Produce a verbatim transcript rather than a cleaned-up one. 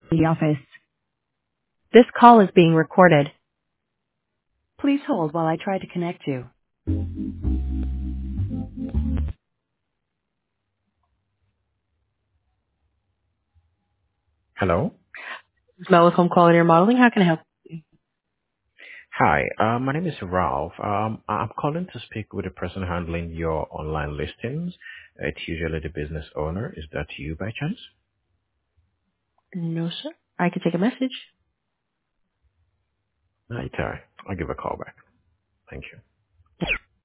the office. This call is being recorded. Please hold while I try to connect you. Hello. Mel with Home Quality Remodeling. How can I help? Hi, uh, my name is Ralph. Um, I'm calling to speak with the person handling your online listings. It's usually the business owner. Is that you by chance? No, sir. I can take a message. Right, uh, I'll give a call back. Thank you.